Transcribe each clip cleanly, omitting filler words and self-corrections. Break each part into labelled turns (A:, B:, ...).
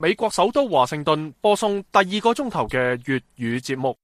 A: 美國首都華盛頓播送第2個鐘頭嘅粵語節目。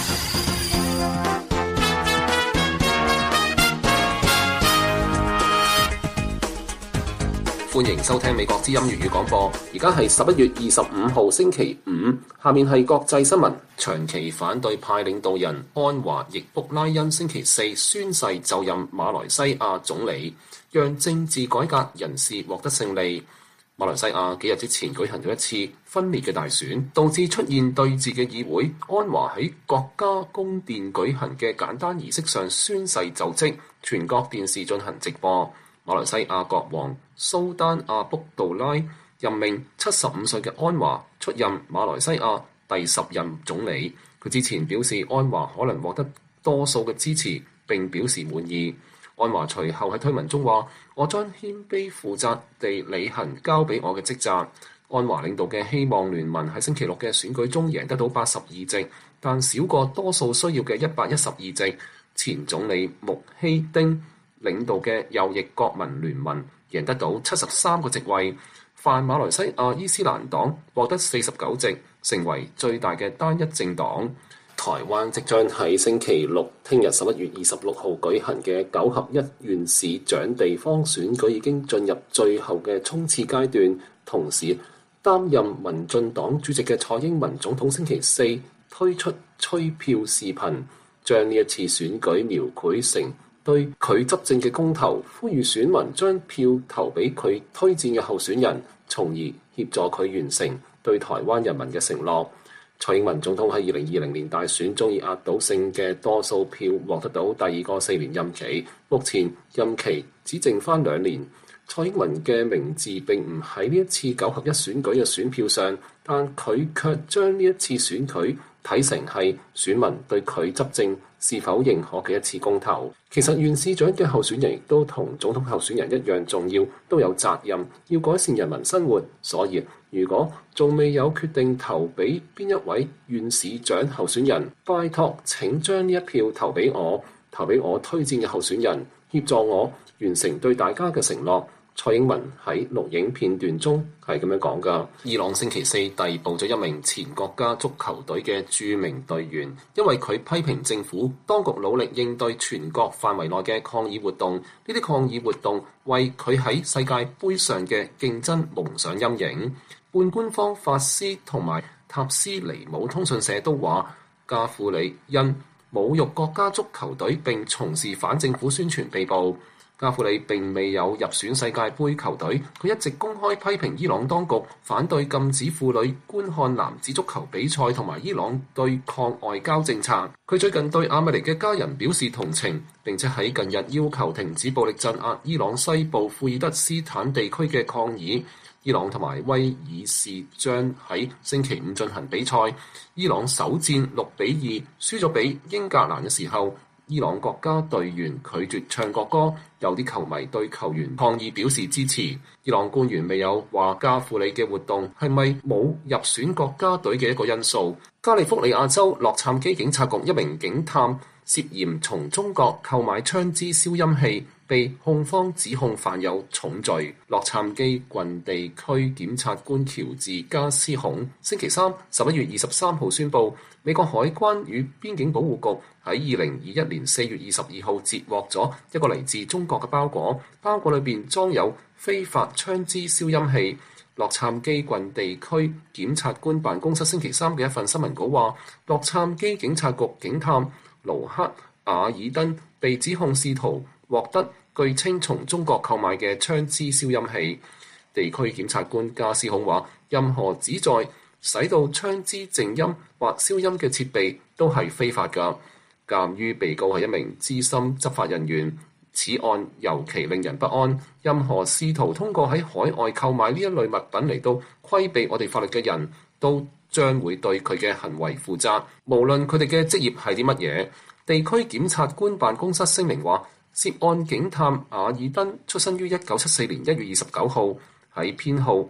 B: 歡迎收聽美國之音粵語廣播。而家係11月25號星期五，下面係國際新聞。長期反對派領導人安華易卜拉欣星期四宣誓就任馬來西亞總理，讓政治改革人士獲得勝利。馬來西亞幾日之前舉行咗一次分裂嘅大選，導致出現對峙嘅議會。安華喺國家宮殿舉行嘅簡單儀式上宣誓就職，全國電視進行直播。馬來西亞國王蘇丹阿卜杜拉任命75歲嘅安華出任馬來西亞第10任總理。佢之前表示安華可能獲得多數嘅支持，並表示滿意。安華隨後喺推文中話：我將謙卑負責地履行交俾我嘅職責。安華領導嘅希望聯盟喺星期六嘅選舉中贏得到82席，但少過多數需要嘅112席。前總理穆希丁領導嘅右翼國民聯盟贏得到73個席位。泛馬來西亞伊斯蘭黨獲得49席，成為最大嘅單一政黨。台灣即將喺星期六，聽日11月26號舉行嘅9合1縣市長地方選舉已經進入最後嘅衝刺階段。同時，擔任民進黨主席嘅蔡英文總統星期四推出催票視頻，將呢一次選舉描繪成對佢執政嘅公投，呼籲選民將票投俾佢推薦嘅候選人，從而協助佢完成對台灣人民嘅承諾。蔡英文總統喺2020年大選中以壓倒性嘅多數票獲得到第2個4年任期，目前任期只剩返2年。蔡英文嘅名字並唔喺呢一次9合1選舉嘅選票上，但佢卻將呢一次選舉睇成係選民對佢執政是否認可嘅一次公投。其實縣市長嘅候選人亦都同總統候選人一樣重要，都有責任要改善人民生活。所以如果仲未有決定投俾邊一位縣市長候選人，拜託請將呢一票投俾我，投俾我推薦嘅候選人，協助我完成對大家嘅承諾。蔡英文喺錄影片段中係咁樣講㗎。伊朗星期四逮捕咗一名前國家足球隊嘅著名隊員，因為佢批評政府當局努力應對全國範圍內嘅抗議活動，呢啲抗議活動為佢喺世界盃上嘅競爭蒙上陰影。半官方法斯同埋塔斯尼姆通訊社都話，加富里因侮辱國家足球隊並從事反政府宣傳被捕。加富里並未有入選世界盃球隊，佢一直公開批評伊朗當局反對禁止婦女觀看男子足球比賽同埋伊朗對抗外交政策。佢最近對阿米尼嘅家人表示同情，並且喺近日要求停止暴力鎮壓伊朗西部庫爾德斯坦地區嘅抗議。伊朗同埋威爾士將喺星期五進行比賽，伊朗首戰6-2輸咗俾英格蘭嘅時候，伊朗國家隊員拒絕唱國歌，有啲球迷對球員抗議表示支持。伊朗官員未有話加富里嘅活動係咪冇入選國家隊嘅一個因素。加利福尼亞州洛杉磯警察局一名警探涉嫌從中國購買槍支消音器，被控方指控犯有重罪。洛杉磯郡地區檢察官喬治加斯孔星期三11月23號宣布，美國海關與邊境保護局喺2021年4月22號截獲咗一個嚟自中國嘅包裹，包裹裏邊裝有非法槍支消音器。洛杉磯郡地區檢察官辦公室星期三嘅一份新聞稿話，洛杉磯警察局警探盧克瓦爾登被指控試圖獲得據稱從中國購買嘅槍支消音器。地區檢察官加斯孔話，任何旨在使到槍支靜音或消音嘅設備都係非法㗎。鑑於被告係一名資深執法人員，此案尤其令人不安。任何試圖通過喺海外購買呢一類物品嚟到規避我哋法律嘅人都將會對佢嘅行為負責，無論佢哋嘅職業係啲乜嘢。地區檢察官辦公室聲明話，涉案警探瓦爾登出生於1974年1月29號，喺編號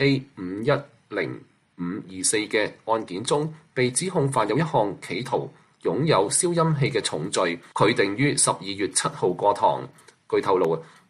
B: BA510524嘅案件中被指控犯有一項企圖擁有消音器嘅重罪，佢定於12月7號過堂。據透露，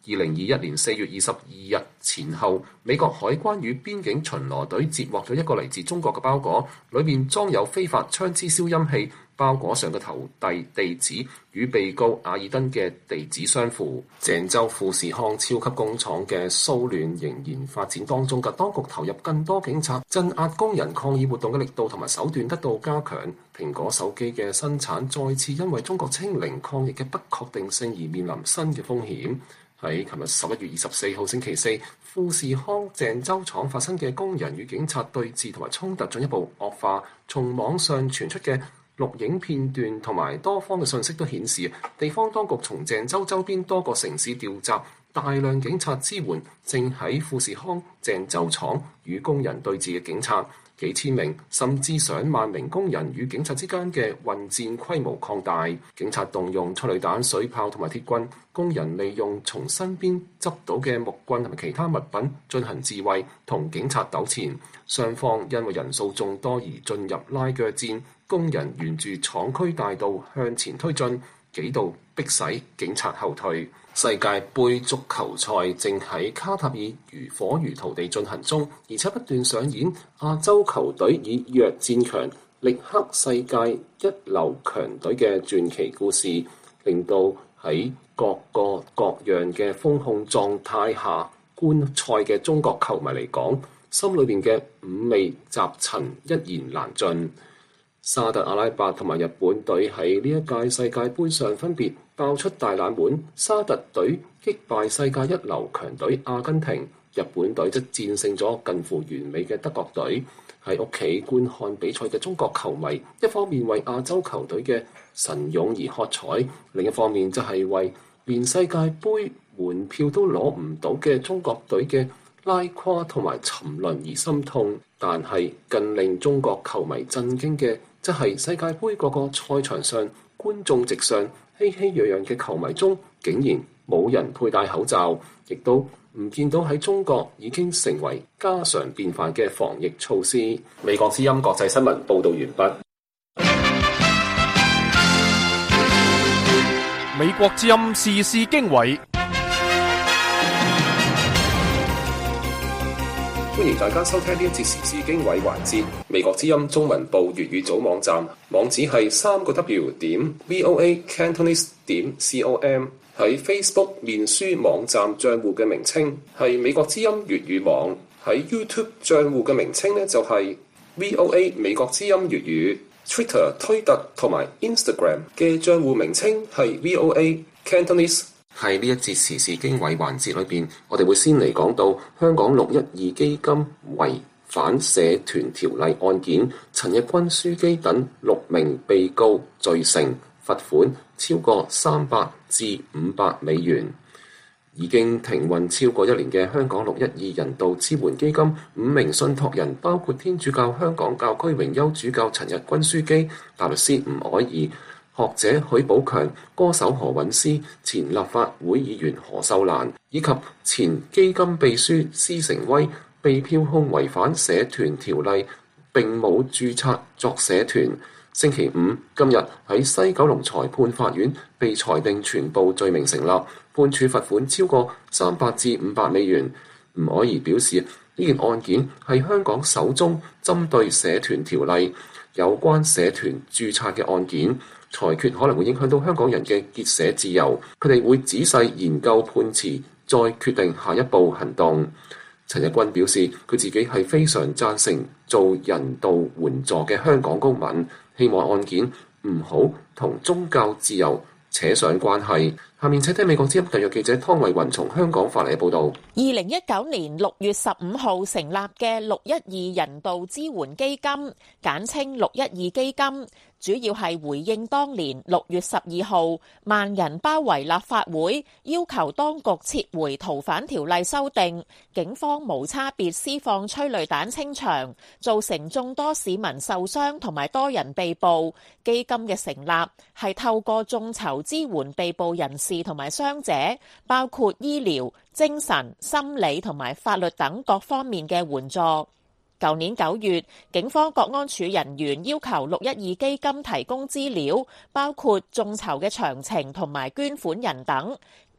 B: 2021年4月22日前後，美國海關與邊境巡邏隊截獲咗一個嚟自中國嘅包裹，裏面裝有非法槍支消音器。包裹上嘅投遞地址與被告阿爾登嘅地址相符。鄭州富士康超級工廠嘅騷亂仍然發展當中，當局投入更多警察鎮壓工人抗議活動嘅力度同埋手段得到加強。蘋果手機嘅生產再次因為中國清零抗疫嘅不確定性而面臨新嘅風險。喺琴日11月24號星期四，富士康鄭州廠發生嘅工人與警察對峙同埋衝突進一步惡化。從網上傳出嘅錄影片段同埋多方嘅信息都顯示，地方當局從鄭州周邊多個城市調集大量警察支援正喺富士康鄭州廠與工人對峙嘅警察。幾千名甚至上萬名工人與警察之間嘅混戰規模擴大，警察動用催淚彈、水炮同埋鐵棍，工人利用從身邊執到嘅木棍同埋其他物品進行自衛，同警察糾纏。雙方因為人數眾多而進入拉鋸戰，工人沿住廠區大道向前推進，幾度迫使警察後退。世界盃足球賽正喺卡塔爾如火如荼地進行中，而且不斷上演亞洲球隊以弱戰強力克世界一流強隊嘅傳奇故事，令到喺各個各樣嘅風控狀態下觀賽嘅中國球迷嚟講，心裏邊嘅五味雜陳一言難盡。沙特阿拉伯同埋日本隊喺呢一屆世界盃上分別爆出大冷門，沙特隊擊敗世界一流強隊阿根廷，日本隊則戰勝咗近乎完美嘅德國隊。喺屋企觀看比賽嘅中國球迷，一方面為亞洲球隊嘅神勇而喝彩，另一方面就係為連世界盃門票都攞唔到嘅中國隊嘅拉垮同埋沉淪而心痛。但係更令中國球迷震驚嘅，即係世界盃各個賽場上觀眾席上熙熙攘攘嘅球迷中，竟然冇人佩戴口罩，亦都唔見到喺中國已經成為家常便飯嘅防疫措施。美國之音國際新聞報導完畢。
A: 美國之音時事經緯。
B: 歡迎大家收聽呢一節時事經緯環節。美國之音中文部粵語組網站網址係3w.voacantonese.com。喺 Facebook 面書網站賬戶嘅名稱係美國之音粵語網。喺 YouTube 賬戶嘅名稱呢，就係 VOA 美國之音粵語。Twitter 推特同埋 Instagram 嘅賬戶名稱係 VOA Cantonese。喺呢一節時事經緯環節裏邊，我哋會先嚟講到香港612基金違反社團條例案件，陳日君樞機等6名被告罪成，罰款超過300至500美元。已經停運超過1年嘅香港612人道支援基金5名信託人，包括天主教香港教區榮休主教陳日君樞機、大律師吳靄儀、學者許寶強、歌手何韻詩、前立法會議員何秀蘭以及前基金秘書施成威，被票控違反社團條例並冇註冊作社團。星期五今日喺西九龍裁判法院被裁定全部罪名成立，判處罰款超過300至500美元。吳靄儀表示，呢件案件係香港首宗針對社團條例有關社團註冊嘅案件，裁決可能會影響到香港人嘅結社自由，佢哋會仔細研究判詞，再決定下一步行動。陳日君表示，佢自己係非常贊成做人道援助嘅香港公民，希望案件唔好同宗教自由扯上關係。下面請聽美國之音特約記者湯慧雲從香港發嚟嘅報導。
C: 2019年6月15號成立嘅612人道支援基金，簡稱612基金，主要係回應當年6月12號萬人包圍立法會，要求當局撤回逃犯條例修訂，警方無差別施放催淚彈清場，造成眾多市民受傷同埋多人被捕。基金嘅成立係透過眾籌支援被捕人士同埋傷者，包括醫療、精神、心理同埋法律等各方面嘅援助。舊年9月，警方國安處人員要求612基金提供資料，包括眾籌嘅詳情同埋捐款人等。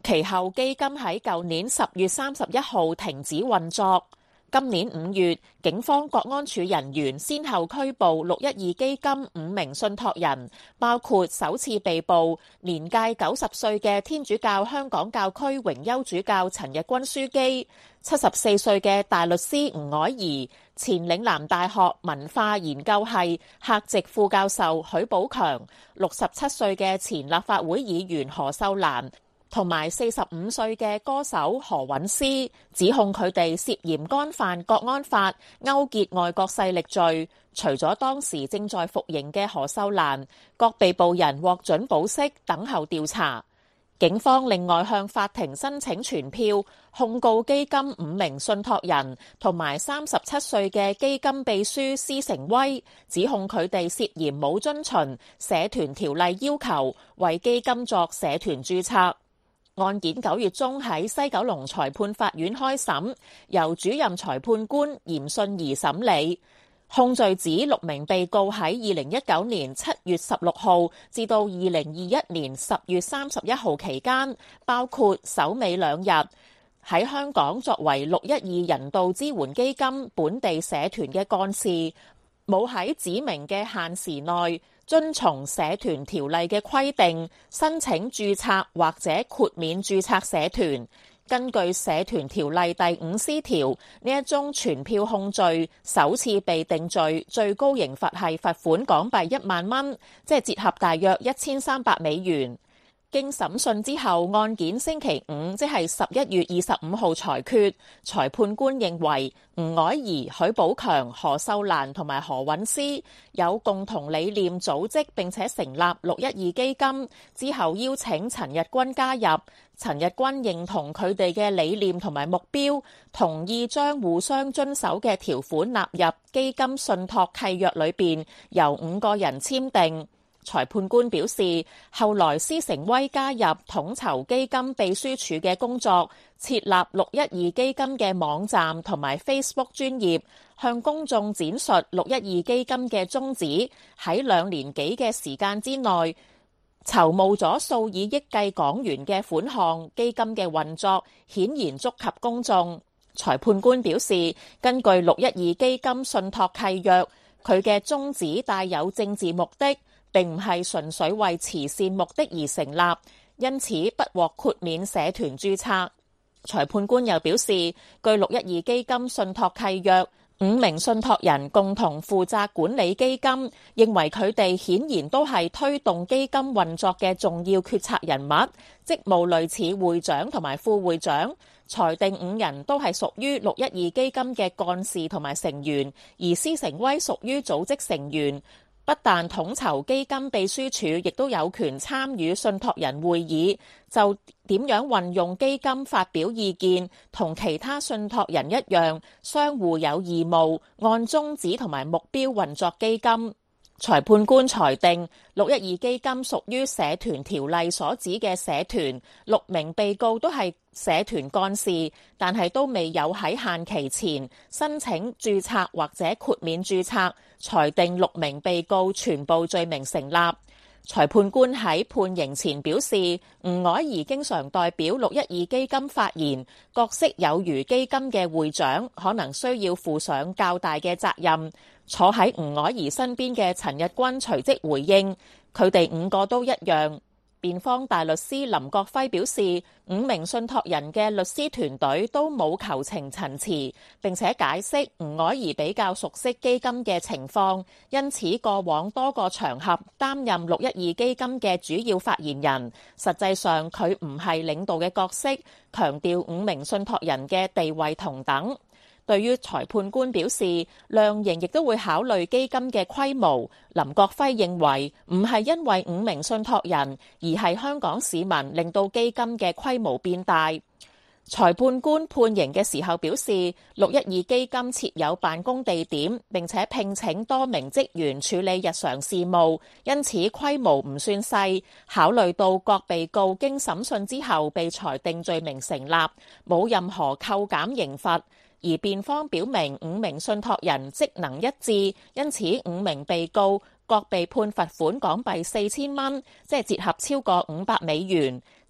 C: 其後基金喺舊年10月31號停止運作。今年5月，警方國安處人員先後拘捕612基金5名信託人，包括首次被捕年屆90歲嘅天主教香港教區榮休主教陳日君樞機，74歲嘅大律師吳靄儀，前嶺南大學文化研究系客席副教授許寶強，67歲嘅前立法會議員何秀蘭，同埋45歲嘅歌手何韻詩，指控佢哋涉嫌干犯國安法勾結外國勢力罪。除咗當時正在服刑嘅何秀蘭，各被捕人獲准保釋等候調查。警方另外向法庭申請傳票，控告基金5名信託人同埋37歲嘅基金秘書施成威，指控佢哋涉嫌冇遵循社團條例要求，為基金作社團註冊。案件9月中喺西九龍裁判法院開審，由主任裁判官嚴信儀審理。控罪指6名被告喺2019年7月16號至到2021年10月31號期間，包括首尾2日喺香港作為612人道支援基金本地社團嘅幹事，冇喺指明嘅限時內遵從社團條例嘅規定，申請註冊或者豁免註冊社團。根據社團條例第5C 條，呢一宗傳票控罪首次被定罪，最高刑罰係罰款港幣1萬蚊，即係折合大約1300美元。經審訊之後，案件星期五，即係11月25號裁決。裁判官認為吳靄儀、許寶強、何秀蘭同埋何韻詩有共同理念組織並且成立612基金，之後邀請陳日君加入。陳日君認同佢哋嘅理念同埋目標，同意將互相遵守嘅條款納入基金信託契約裏邊，由5個人簽訂。裁判官表示，後來施成威加入統籌基金秘書處嘅工作，設立612基金嘅網站同埋 Facebook 專頁，向公眾展述612基金嘅宗旨。喺2年幾嘅時間之內，籌募咗數以億計港元嘅款項，基金嘅運作顯然觸及公眾。裁判官表示，根據612基金信託契約，佢嘅宗旨帶有政治目的，並唔係純粹為慈善目的而成立，因此不獲豁免社團註冊。裁判官又表示，據612基金信託契約，5名信託人共同負責管理基金，認為佢哋顯然都係推動基金運作嘅重要決策人物，職務類似會長同埋副會長。裁定5人都係屬於612基金嘅幹事同埋成員，而施成威屬於組織成員。不但統籌基金秘書處，亦都有權參與信託人會議，就點樣運用基金發表意見，同其他信託人一樣，相互有義務按宗旨同埋目標運作基金。裁判官裁定612基金屬於社團條例所指嘅社團，6名被告都係社團幹事，但係都未有喺限期前申請註冊或者豁免註冊，裁定6名被告全部罪名成立。裁判官喺判刑前表示，吳靄儀經常代表612基金發言，角色有如基金嘅會長，可能需要負上較大嘅責任。坐喺吳靄儀身邊嘅陳日君隨即回應，佢哋5個都一樣。辯方大律師林國輝表示，5名信託人嘅律師團隊都冇求情陳詞，並且解釋吳靄儀比較熟悉基金嘅情況，因此過往多個場合擔任612基金嘅主要發言人。實際上佢唔係領導嘅角色，強調5名信託人嘅地位同等。對於裁判官表示量刑亦都會考慮基金嘅規模，林國輝認為唔係因為5名信託人，而係香港市民令到基金嘅規模變大。裁判官判刑嘅時候表示，612基金設有辦公地點，並且聘請多名職員處理日常事務，因此規模唔算細。考慮到各被告經審訊之後被裁定罪名成立，冇任何扣減刑罰。而辯方表明5名信託人職能一致，因此5名被告各被判罰款港幣4000蚊，即係折合超過500美元。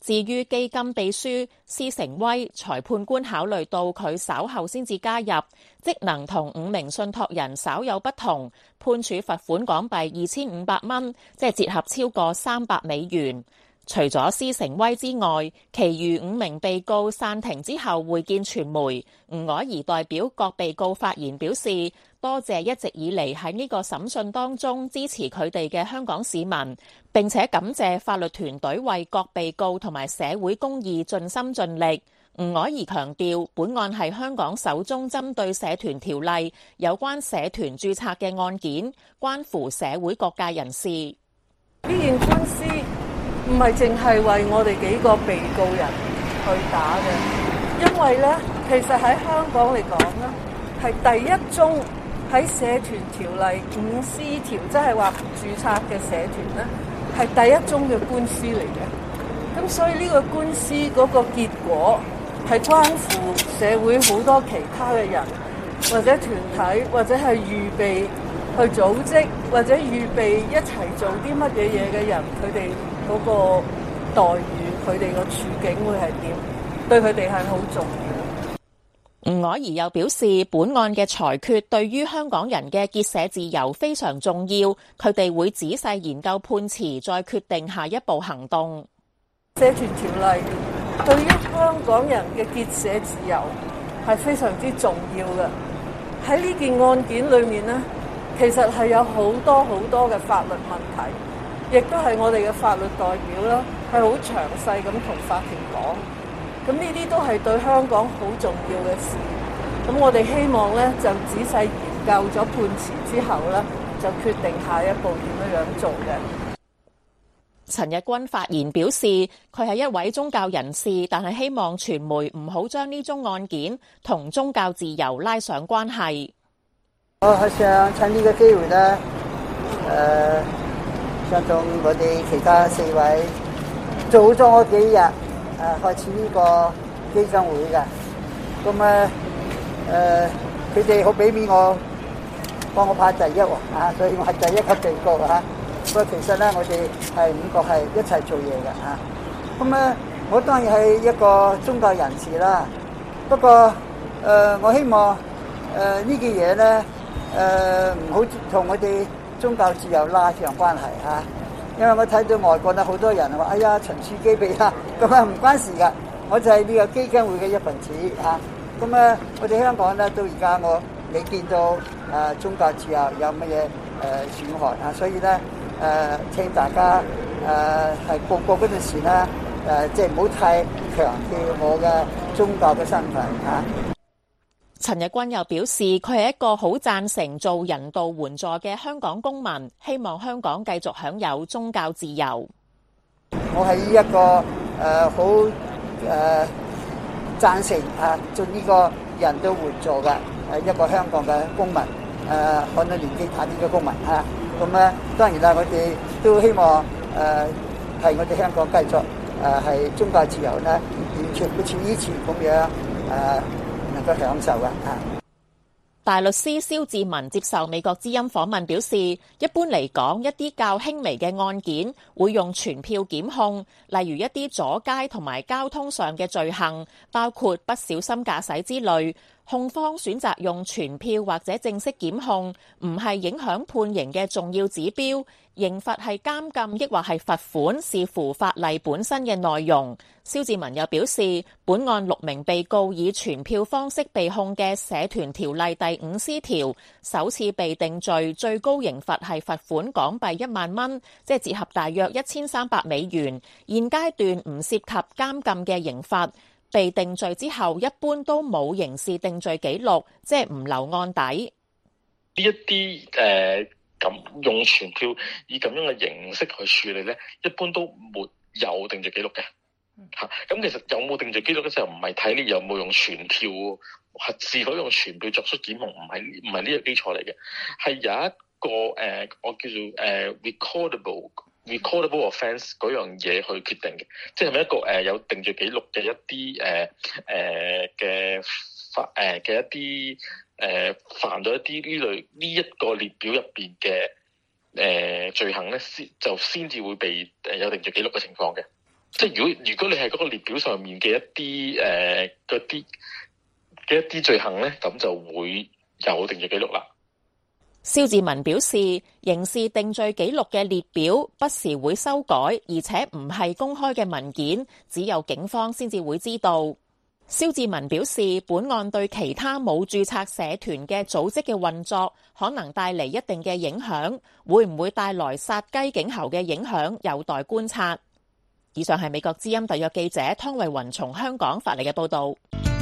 C: 至於基金秘書施成威，裁判官考慮到佢稍後先至加入，職能同5名信託人稍有不同，判處罰款港幣2500蚊，即係折合超過300美元。除咗施成威之外，其餘5名被告散庭之後會見傳媒。吳靄儀代表各被告發言表示，多謝一直以嚟喺呢個審訊當中支持佢哋嘅香港市民，並且感謝法律團隊為各被告同埋社會公義盡心盡力。吳靄儀強調，本案係香港首宗針對社團條例有關社團註冊嘅案件，關乎社會各界人士。
D: 呢件官司唔係淨係為我哋幾個被告人去打嘅，因為咧，其實喺香港嚟講咧，係第一宗喺社團條例5C條，即係話註冊嘅社團咧，係第一宗嘅官司嚟嘅。咁所以呢個官司嗰個結果係關乎社會好多其他嘅人，或者團體，或者係預備去組織，或者預備一齊做啲乜嘢嘢嘅人，佢哋嗰個待遇，佢哋個處境會係點？對佢哋係好重要。
C: 吳靄儀又表示，本案嘅裁決對於香港人嘅結社自由非常重要，佢哋會仔細研究判詞，再決定下一步行動。
D: 社團條例對於香港人嘅結社自由係非常之重要嘅。喺呢件案件裏面呢，其實係有好多嘅法律問題，亦都係我哋嘅法律代表啦，係好詳細咁同法庭講。咁呢啲都係對香港好重要嘅事。咁我哋希望咧，就仔細研究咗判詞之後咧，就決定下一步點樣做嘅。
C: 陳日君發言表示，佢係一位宗教人士，但係希望傳媒唔好將呢宗案件同宗教自由拉上關係。
E: 我想趁呢個機會咧，想同我哋其他4位早咗我幾日開始呢個基金會嘅，咁佢哋好俾面我，幫我派第一喎，所以我係第一級被告嚇。不過其實咧，我哋係5個係一齊做嘢嘅嚇。咁我當然係一個宗教人士啦。不過我希望呢件嘢咧唔好同我哋宗教自由拉上關係嚇。因為我睇到外國咧好多人話：哎呀，陳樹基被啦，咁唔關事㗎。我就係呢個基金會嘅一份子嚇。咁我哋香港咧到而家我未見到宗教自由有乜嘢損害啊，所以咧請大家係報告嗰陣時咧即係唔好太強調我嘅宗教嘅身份嚇。
C: 陳日君又表示，佢係一個好贊成做人道援助嘅香港公民，希望香港繼續享有宗教自由。
E: 我係一個好贊成做呢個人道援助嘅一個香港嘅公民，看到年紀大啲嘅公民嚇。咁當然啦，我哋都希望係我哋香港繼續係宗教自由咧，完全好似以前咁樣能夠享受嘅嚇。
C: 大律師蕭志文接受美國之音訪問表示，一般嚟講，一啲較輕微嘅案件會用傳票檢控，例如一啲阻街同埋交通上嘅罪行，包括不小心駕駛之類。控方選擇用傳票或者正式檢控，唔係影響判刑嘅重要指標。刑罰係監禁抑或係罰款，視乎法例本身嘅內容。蕭志文又表示，本案6名被告以傳票方式被控嘅社團條例第5C 條，首次被定罪，最高刑罰係罰款港幣1萬蚊，即係折合大約1300美元。現階段唔涉及監禁嘅刑罰。被定罪之後，一般都冇刑事定罪記錄，即係唔留案底。
F: 呢一啲咁用傳票以咁樣嘅形式去處理咧，一般都沒有定罪記錄嘅嚇。咁其實有冇定罪記錄嘅時候，唔係睇你有冇用傳票，是否用傳票作出檢控，唔係呢個基礎嚟嘅，係有一個我叫做recordable offence 嗰樣嘢去決定嘅，即係咪一個有定罪記錄嘅一啲嘅一啲犯咗一啲呢一個列表入邊嘅罪行咧，先至會被有定罪記錄嘅情況嘅。 即係如果你係嗰個列表上面嘅一啲罪行咧，咁就會有定罪記錄啦。
C: 蕭志文表示，刑事定罪記錄嘅列表不時會修改，而且唔係公開嘅文件，只有警方先至會知道。蕭志文表示，本案對其他冇註冊社團嘅組織嘅運作可能帶嚟一定嘅影響，會唔會帶來殺雞儆猴嘅影響，有待觀察。以上係美國之音特約記者湯慧雲從香港發嚟嘅報導。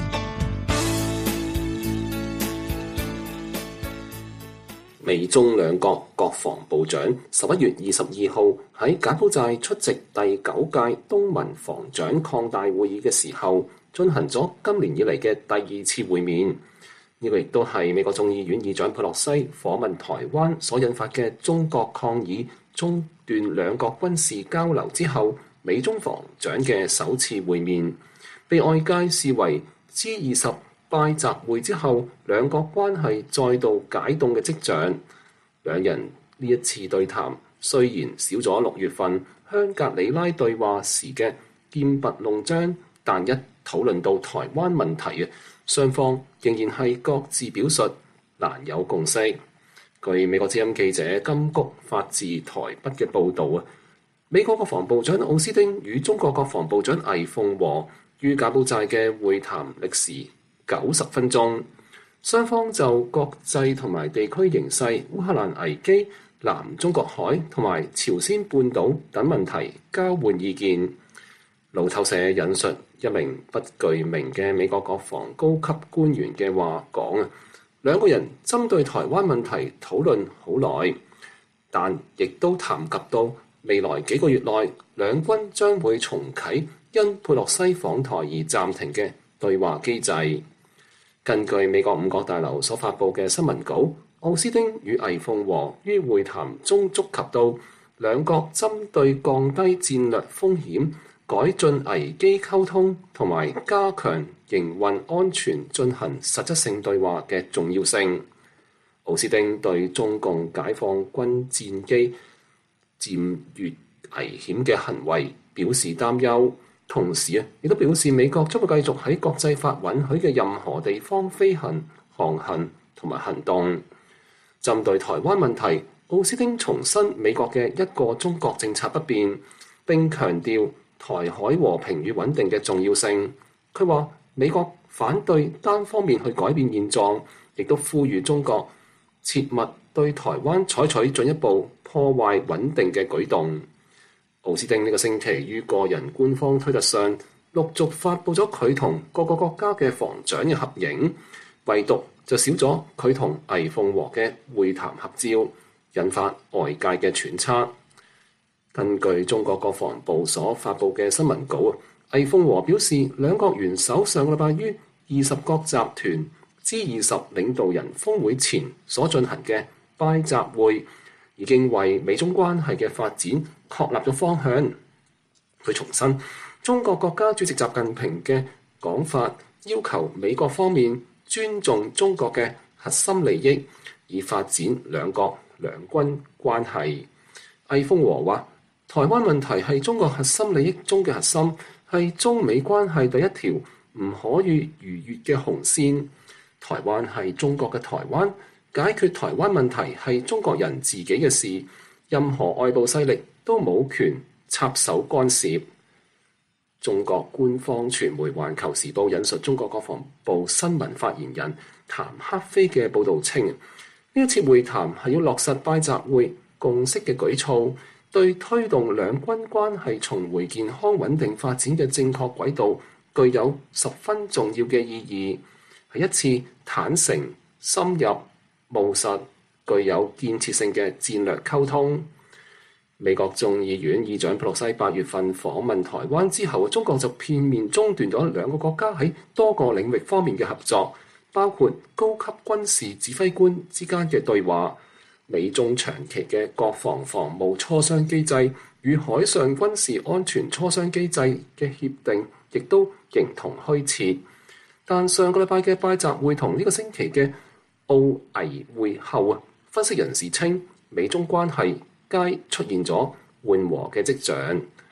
B: 美中兩國國防部長11月22號喺柬埔寨出席第9屆東盟防長擴大會議嘅時候，進行咗今年以嚟嘅第2次會面。呢個亦都係美國眾議院議長佩洛西訪問台灣所引發嘅中國抗議中斷兩國軍事交流之後，美中防長嘅首次會面，被外界視為 G20拜習會之後兩國關係再度解凍嘅跡象。兩人呢一次對談雖然少咗6月份香格里拉對話時嘅劍拔弩張，但一討論到台灣問題，雙方仍然係各自表述，難有共識。據美國之音記者金谷發自台北嘅報導，美國國防部長奧斯汀與中國國防部長魏鳳和於柬埔寨嘅會談歷時90分鐘，雙方就國際同埋地區形勢、烏克蘭危機、南中國海同埋朝鮮半島等問題交換意見。路透社引述一名不具名嘅美國國防高級官員嘅話講，兩個人針對台灣問題討論好耐，但亦都談及到未來幾個月內兩軍將會重啟因佩洛西訪台而暫停嘅對話機制。根據美國五角大樓所發布嘅新聞稿，奧斯汀與魏鳳和於會談中觸及到兩國針對降低戰略風險、改進危機溝通同埋加強營運安全進行實質性對話嘅重要性。奧斯汀對中共解放軍戰機佔越危險嘅行為表示擔憂。同時亦都表示美國將會繼續喺國際法允許嘅任何地方飛行、航行同埋行動。針對台灣問題，奧斯汀重申美國嘅一個中國政策不變，並強調台海和平與穩定嘅重要性。佢話美國反對單方面去改變現狀，亦都呼籲中國切勿對台灣採取進一步破壞穩定嘅舉動。奧斯汀呢個星期於個人官方推特上陸續發布咗佢同各個國家嘅防長嘅合影，唯獨就少咗佢同魏鳳和嘅會談合照，引發外界嘅揣測。根據中國國防部所發布嘅新聞稿，魏鳳和表示，兩國元首上個禮拜於20國集團 G20 領導人峰會前所進行嘅拜習會，已經為美中關係嘅發展確立咗方向。佢重申中國國家主席習近平嘅講法，要求美國方面尊重中國嘅核心利益，以發展兩國兩軍關係。魏鳳和話，台灣問題係中國核心利益中嘅核心，係中美關係第一條唔可以逾越嘅紅線。台灣係中國嘅台灣，解決台灣問題係中國人自己嘅事，任何外部勢力都冇權插手干涉。中國官方傳媒《環球時報》引述中國國防部新聞發言人譚克非嘅報導稱，呢一次會談係要落實拜習會共識嘅舉措，對推動兩軍關係重回健康穩定發展嘅正確軌道具有十分重要嘅意義，係一次坦誠、深入、務實、具有建設性嘅戰略溝通。美國眾議院議長佩洛西8月份訪問台灣之後，中國就片面中斷咗兩個國家喺多個領域方面嘅合作，包括高級軍事指揮官之間嘅對話、美中長期嘅國防防務磋商機制與海上軍事安全磋商機制嘅協定，亦都形同虛設。但上個禮拜嘅拜習會同呢個星期嘅澳危會後，分析人士稱美中關係皆出現咗緩和嘅跡象。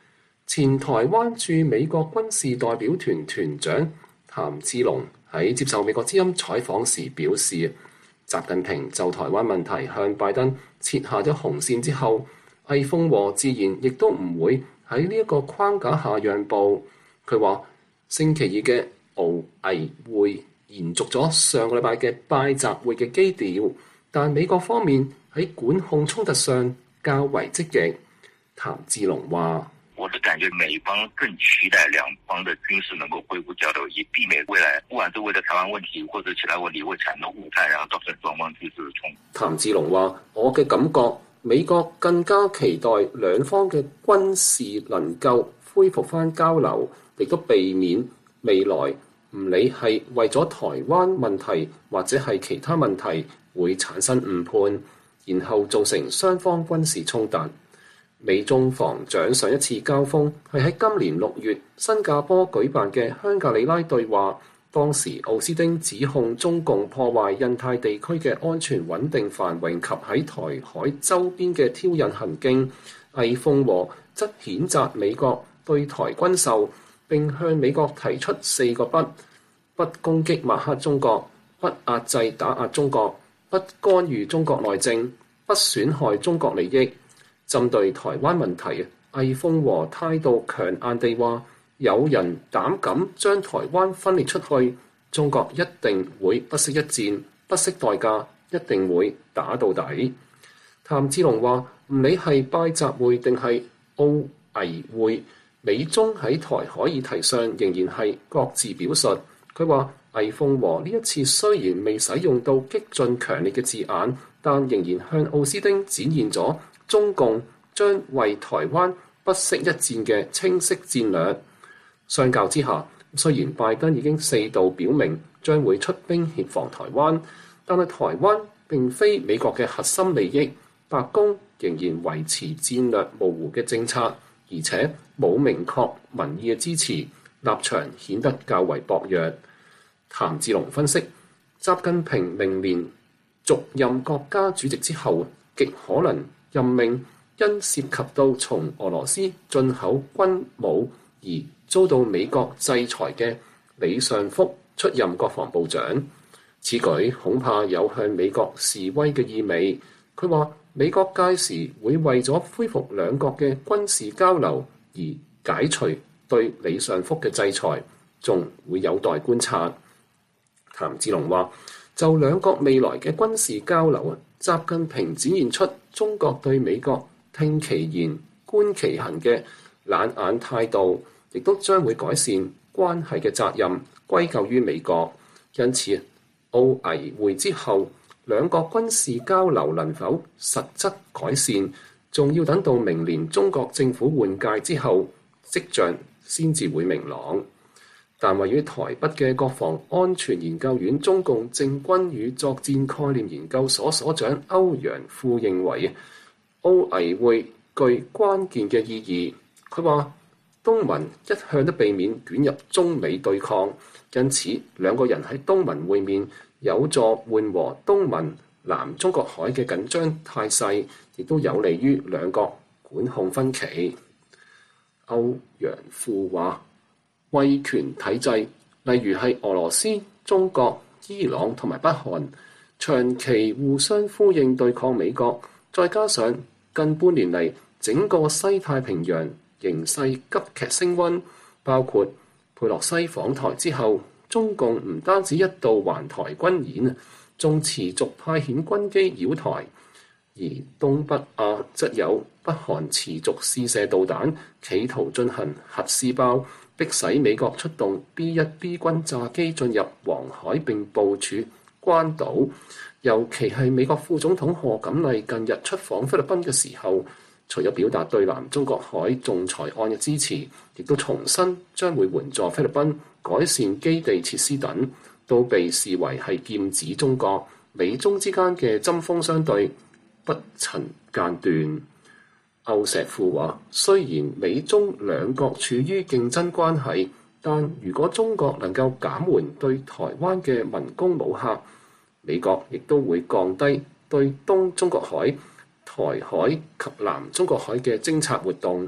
B: 前台灣駐美國軍事代表團團長譚志龍喺接受美國之音採訪時表示，習近平就台灣問題向拜登設下咗紅線之後，魏鳳和自然亦都唔會喺呢一個框架下讓步。佢話星期二嘅俄魏會延續咗上個禮拜嘅拜習會嘅基調，但美國方面喺管控衝突上較為積極。譚志龍話：
G: 我的感覺美方更期待兩方的軍事能夠恢復交流，以避免未來不管是為了台灣問題或者其他問題會產生誤判，然後造成雙方軍事的衝突。
B: 譚志龍話：我嘅感覺，美國更加期待兩方嘅軍事能夠恢復翻交流，亦都避免未來唔理係為咗台灣問題或者係其他問題會產生誤判，然後造成雙方軍事衝突。美中防長上一次交鋒係喺今年6月新加坡舉辦嘅香格里拉對話，當時奧斯汀指控中共破壞印太地區嘅安全穩定繁榮及喺台海周邊嘅挑釁行徑，魏鳳和則譴責美國對台軍售，並向美國提出4個不：不攻擊抹黑中國，不壓制打壓中國，不干預中國內政，不損害中國利益。針對台灣問題，魏鳳和態度強硬地話：有人膽敢將台灣分裂出去，中國一定會不惜一戰，不惜代價，一定會打到底。譚志龍話：唔理係拜習會定係奧魏會，美中喺台海議題上仍然係各自表述。佢話：魏鳳和呢一次雖然未使用到激進強烈嘅字眼，但仍然向奧斯汀展現咗中共將為台灣不惜一戰嘅清晰戰略。相較之下，雖然拜登已經4度表明將會出兵協防台灣，但係台灣並非美國嘅核心利益，白宮仍然維持戰略模糊嘅政策，而且冇明確民意嘅支持，立場顯得較為薄弱。譚志龍分析，習近平明年續任國家主席之後，極可能任命因涉及到從俄羅斯進口軍武而遭到美國制裁嘅李尚福出任國防部長。此舉恐怕有向美國示威嘅意味。佢話美國屆時會為咗恢復兩國嘅軍事交流而解除對李尚福嘅制裁，仲會有待觀察。譚志龍話：就兩國未來嘅軍事交流，習近平展現出中國對美國聽其言觀其行嘅冷眼態度，亦都將會改善關係嘅責任歸咎於美國。因此，奧魏會之後，兩國軍事交流能否實質改善，仲要等到明年中國政府換屆之後，跡象先至會明朗。但位於台北嘅國防安全研究院中共政軍與作戰概念研究所所長歐陽富認為，奧魏會具關鍵嘅意義。佢話東盟一向都避免捲入中美對抗，因此兩個人喺東盟會面有助緩和東盟南中國海嘅緊張態勢，亦都有利於兩國管控分歧。歐陽富話，威權體制，例如係俄羅斯、中國、伊朗同埋北韓，長期互相呼應對抗美國，再加上近半年嚟整個西太平洋形勢急劇升溫，包括佩洛西訪台之後，中共唔單止一度環台軍演，仲持續派遣軍機擾台，而東北亞則有北韓持續試射導彈，企圖進行核試爆，迫使美國出動 B-1B 軍炸機進入黃海並部署關島。尤其係美國副總統賀錦麗近日出訪菲律賓嘅時候，除咗表達對南中國海仲裁案嘅支持，亦都重申將會援助菲律賓改善基地設施等，都被視為係劍指中國。美中之間嘅針鋒相對不曾間斷。歐石富話：雖然美中兩國處於競爭關係，但如果中國能夠減緩對台灣嘅文攻武嚇，美國亦都會降低對東中國海、台海及南中國海嘅偵察活動。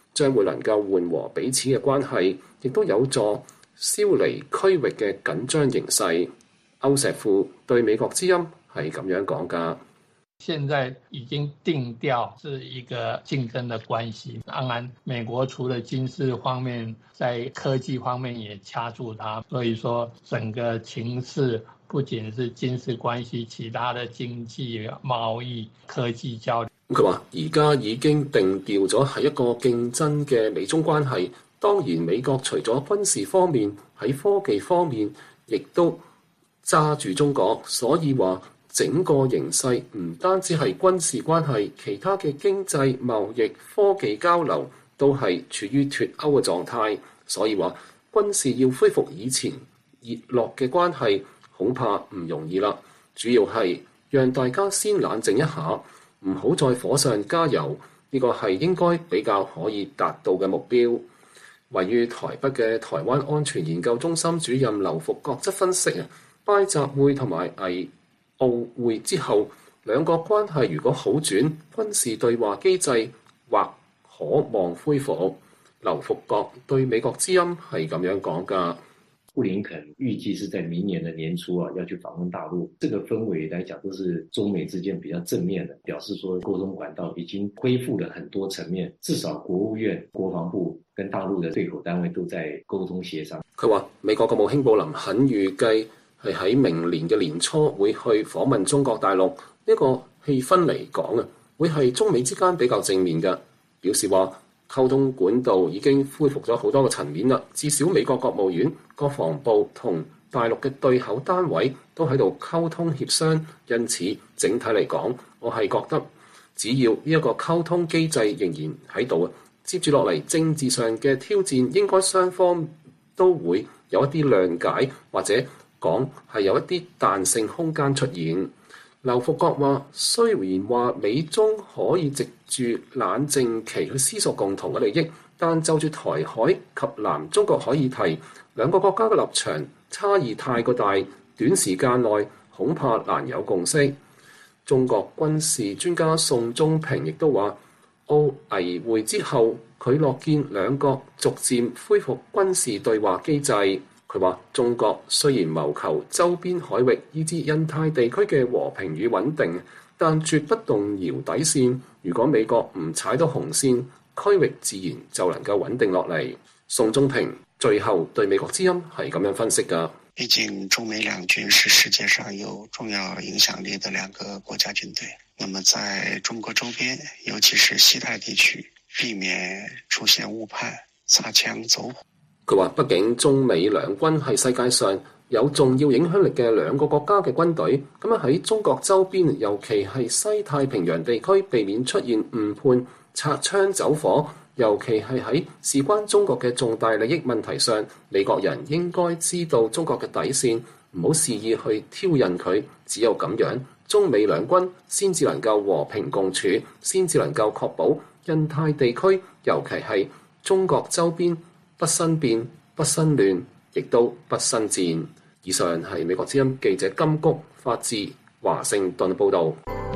B: 將會能夠緩和彼此嘅關係，亦都有助消離區域嘅緊張形勢。歐石富對美國之音係咁樣講㗎。
H: 現在已經定調是一個競爭的關係，當然美國除了軍事方面，在科技方面也掐住它，所以說整個情勢不僅是軍事關係，其他的經濟、貿易、科技交流。
B: 佢話而家已經定調咗係一個競爭嘅美中關係，當然美國除咗軍事方面，喺科技方面亦都揸住中國，所以話整個形勢唔單止係軍事關係，其他嘅經濟、貿易、科技交流都係處於脫歐嘅狀態，所以話軍事要恢復以前熱絡嘅關係恐怕唔容易啦。主要係讓大家先冷靜一下，唔好再火上加油，呢個係應該比較可以達到嘅目標。位於台北嘅台灣安全研究中心主任劉福國則分析拜習會同埋危奧會之後，兩國關係如果好轉，軍事對話機制或可望恢復。劉福國對美國之音係咁樣講㗎。
I: 布林肯預計是在明年的年初要去訪問大陸，這個氛圍來講都是中美之間比較正面的，表示說溝通管道已經恢復了很多層面，至少國務院、國防部跟大陸的對口單位都在溝通協商。
B: 佢話美國國務卿布林肯預計係喺明年嘅年初會去訪問中國大陸，呢個氣氛嚟講會係中美之間比較正面嘅，表示話溝通管道已經恢復咗好多個層面啦。至少美國國務院、國防部同大陸嘅對口單位都喺度溝通協商，因此整體嚟講，我係覺得只要呢一個溝通機制仍然喺度接住落嚟政治上嘅挑戰應該雙方都會有一啲諒解，或者講係有一啲彈性空間出現。劉福國話：雖然話美中可以藉住冷靜期去思索共同嘅利益，但就住台海及南中國海議題，兩個國家嘅立場差異太過大，短時間內恐怕難有共識。中國軍事專家宋忠平亦都話：奧危會之後，佢樂見兩國逐漸恢復軍事對話機制。佢話：中國雖然謀求周邊海域以至印太地區嘅和平與穩定，但絕不動搖底線。如果美國唔踩到紅線，區域自然就能夠穩定落嚟。宋忠平最後對美國之音係咁樣分析㗎。
J: 畢竟中美兩軍是世界上有重要影響力的兩個國家軍隊，那麼在中國周邊，尤其是西太地區，避免出現誤判、擦槍走火。
B: 佢話：畢竟中美兩軍係世界上有重要影響力嘅兩個國家嘅軍隊，咁樣喺中國周邊，尤其係西太平洋地區，避免出現誤判、擦槍走火，尤其係喺事關中國嘅重大利益問題上，美國人應該知道中國嘅底線，唔好肆意去挑釁佢。只有咁樣，中美兩軍先至能夠和平共處，先至能夠確保印太地區，尤其係中國周邊不生變、不生亂，亦都不生戰。以上係美國之音記者金谷發自華盛頓報導。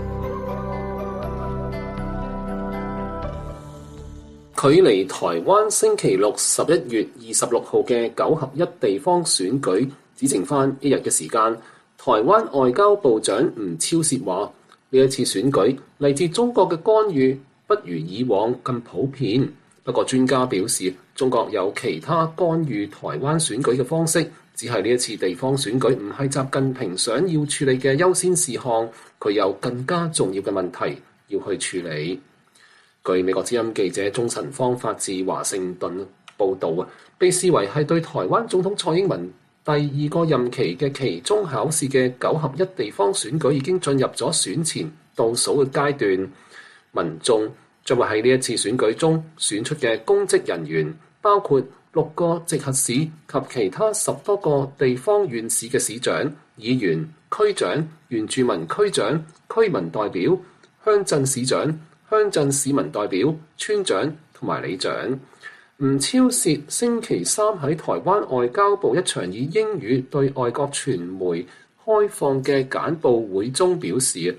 B: 距離台灣星期六11月26號嘅9合1地方選舉只剩返一日嘅時間，台灣外交部長吳釗燮話：呢一次選舉嚟自中國嘅干預不如以往咁普遍。不過專家表示，中國有其他干預台灣選舉嘅方式，只係呢一次地方選舉唔係習近平想要處理嘅優先事項，佢有更加重要嘅問題要去處理。據美國之音記者鍾晨芳發自華盛頓報導，被視為係對台灣總統蔡英文第二個任期嘅期中考試嘅9合1地方選舉已經進入咗選前倒數嘅階段，民眾將會喺呢一次選舉中選出嘅公職人員，包括6個直轄市及其他10多個地方縣市嘅市長、議員、區長、原住民區長、區民代表、鄉鎮市長、鄉鎮市民代表、村長同埋里長。吳釗燮星期三喺台灣外交部一場以英語對外國傳媒開放嘅簡報會中表示，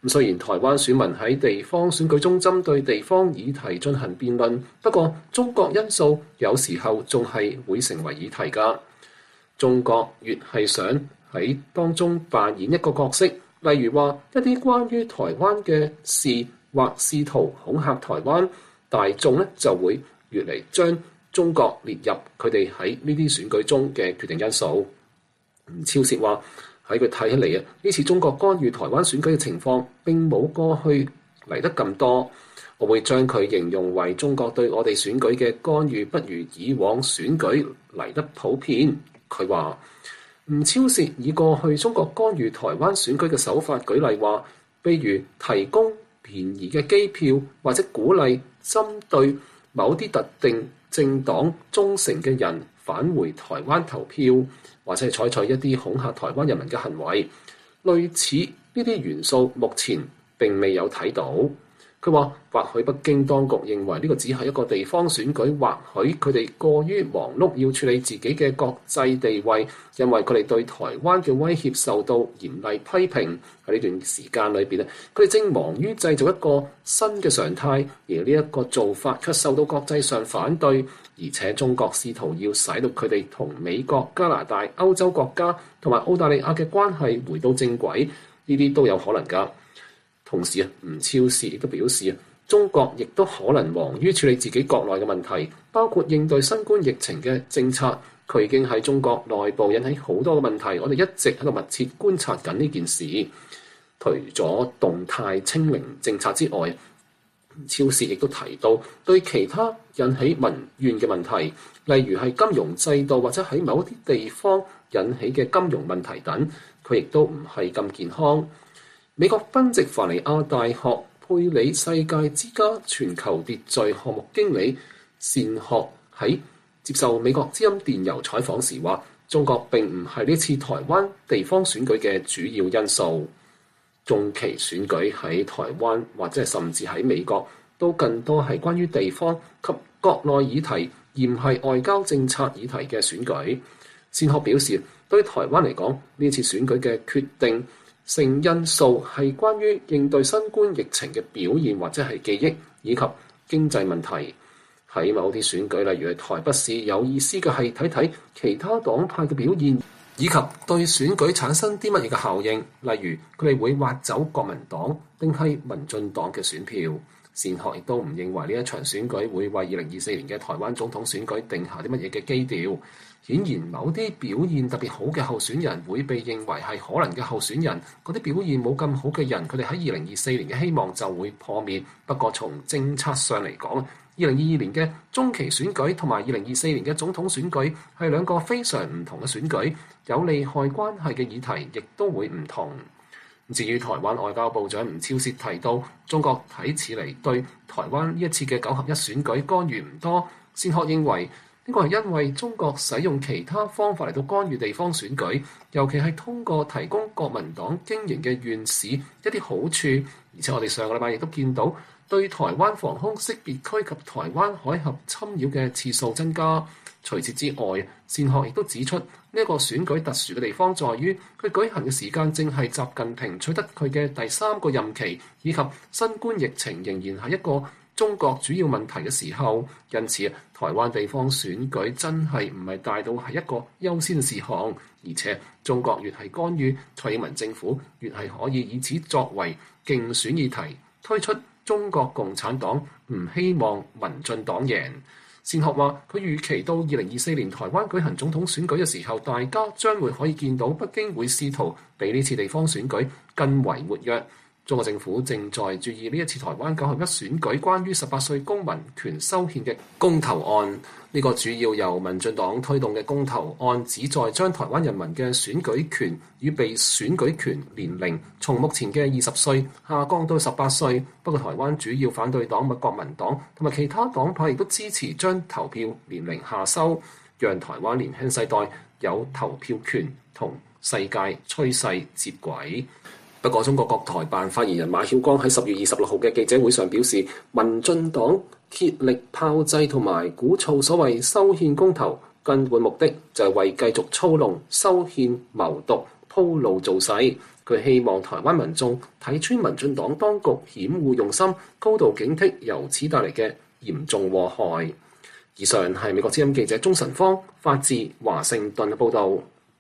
B: 雖然台灣選民喺地方選舉中針對地方議題進行辯論，不過中國因素有時候仲係會成為議題㗎。中國越係想喺當中扮演一個角色，例如話一啲關於台灣嘅事或試圖恐嚇台灣，大眾咧就會越嚟將中國列入佢哋喺呢啲選舉中嘅決定因素。吳釗燮話喺佢睇起嚟啊，呢次中國干預台灣選舉嘅情況並冇過去嚟得咁多，我會將佢形容為中國對我哋選舉嘅干預不如以往選舉嚟得普遍。佢話吳釗燮以過去中國干預台灣選舉嘅手法舉例話，譬如提供便宜嘅機票，或者鼓勵針對某啲特定政黨忠誠嘅人返回台灣投票，或者係採取一啲恐嚇台灣人民嘅行為，類似呢啲元素目前並未有睇到。佢話或許北京當局認為呢個只係一個地方選舉，或許佢哋過於忙碌要處理自己嘅國際地位，因為佢哋對台灣嘅威脅受到嚴厲批評。喺呢段時間裏邊咧，佢哋正忙於製造一個新嘅常態，而呢一個做法卻受到國際上反對，而且中國試圖要使到佢哋同美國、加拿大、歐洲國家同埋澳大利亞嘅關係回到正軌，呢啲都有可能㗎。同時啊，吳釗燮亦都表示啊，中國亦都可能忙於處理自己國內嘅問題，包括應對新冠疫情嘅政策。佢已經喺中國內部引起好多嘅問題，我哋一直喺度密切觀察緊呢件事。除咗動態清零政策之外，吳釗燮亦都提到對其他引起民怨嘅問題，例如係金融制度或者喺某啲地方引起嘅金融問題等，佢亦都唔係咁健康。美國賓夕凡尼亞大學佩里世界之家全球秩序項目經理善學喺接受美國之音電郵採訪時話，中國並唔係呢次台灣地方選舉嘅主要因素。中期選舉喺台灣或者係甚至喺美國都更多係關於地方及國內議題，而唔係外交政策議題嘅選舉。善學表示，對台灣嚟講，呢次選舉嘅決定性因素係關於應對新冠疫情嘅表現，或者係記憶以及經濟問題。喺某啲選舉，例如係台北市，有意思嘅係睇睇其他黨派嘅表現，以及對選舉產生啲乜嘢嘅效應，例如佢哋會挖走國民黨定係民進黨嘅選票。善學亦都唔認為呢一場選舉會為2024年嘅台灣總統選舉定下啲乜嘢嘅基調。顯然某啲表現特別好嘅候選人會被認為係可能嘅候選人，嗰啲表現冇咁好嘅人，佢哋喺2024年嘅希望就會破滅。不過從政策上嚟講，2022年嘅中期選舉同埋2024年嘅總統選舉係兩個非常唔同嘅選舉，有利害關係嘅議題亦都會唔同。至於台灣外交部長吳釗燮提到，中國睇似嚟對台灣呢一次嘅9合1選舉干預唔多，善學認為呢個係因為中國使用其他方法嚟到干預地方選舉，尤其係通過提供國民黨經營嘅縣市一啲好處，而且我哋上個禮拜亦都見到對台灣防空識別區及台灣海峽侵擾嘅次數增加。除此之外，善學亦都指出呢一個選舉特殊嘅地方在於佢舉行嘅時間正係習近平取得佢嘅第3個任期，以及新冠疫情仍然係一個中國主要問題嘅時候，因此台灣地方選舉真係唔係大到係一個優先事項，而且中國越係干預，蔡英文政府越係可以以此作為競選議題，推出中國共產黨唔希望民進黨贏。善學話佢預期到2024年台灣舉行總統選舉嘅時候，大家將會可以見到北京會試圖比呢次地方選舉更為活躍。中國政府正在注意呢一次台灣9合1選舉關於18歲公民權修憲嘅公投案。呢個主要由民進黨推動嘅公投案，旨在將台灣人民嘅選舉權與被選舉權年齡從目前嘅20歲下降到18歲。不過台灣主要反對黨國民黨同埋其他黨派亦都支持將投票年齡下修，讓台灣年輕世代有投票權，同世界趨勢接軌。不過，中國國台辦發言人馬曉光喺10月26號嘅記者會上表示，民進黨竭力炮製同埋鼓噪所謂修憲公投，根本目的就係為繼續操弄修憲謀獨鋪路造勢。 佢希望台灣民眾睇穿民進黨當局險惡用心，高度警惕由此帶嚟嘅嚴重禍害。以上係美國之音記者鍾晨芳發自華盛頓嘅報導。